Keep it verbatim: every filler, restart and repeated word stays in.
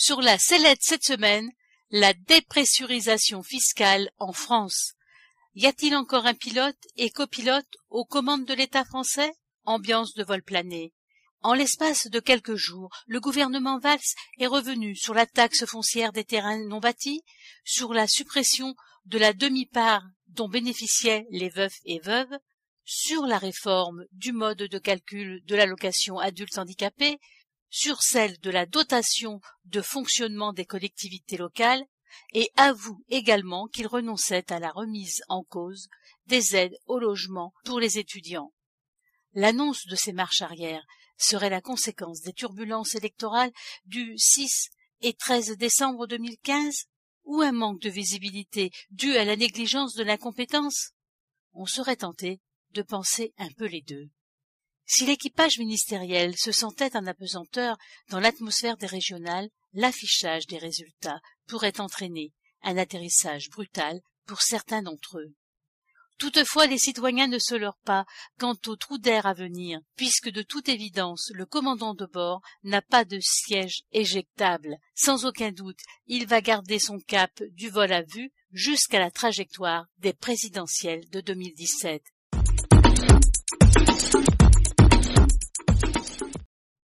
Sur la sellette cette semaine, la dépressurisation fiscale en France. Y a-t-il encore un pilote et copilote aux commandes de l'État français? Ambiance de vol plané. En l'espace de quelques jours, le gouvernement Valls est revenu sur la taxe foncière des terrains non bâtis, sur la suppression de la demi-part dont bénéficiaient les veufs et veuves, sur la réforme du mode de calcul de l'allocation adulte handicapé, sur celle de la dotation de fonctionnement des collectivités locales, et avoue également qu'il renonçait à la remise en cause des aides au logement pour les étudiants. L'annonce de ces marches arrière serait la conséquence des turbulences électorales du six et treize décembre deux mille quinze ou un manque de visibilité dû à la négligence de l'incompétence? On serait tenté de penser un peu les deux. Si l'équipage ministériel se sentait en apesanteur dans l'atmosphère des régionales, l'affichage des résultats pourrait entraîner un atterrissage brutal pour certains d'entre eux. Toutefois, les citoyens ne se leurrent pas quant au trou d'air à venir, puisque de toute évidence, le commandant de bord n'a pas de siège éjectable. Sans aucun doute, il va garder son cap du vol à vue jusqu'à la trajectoire des présidentielles de deux mille dix-sept.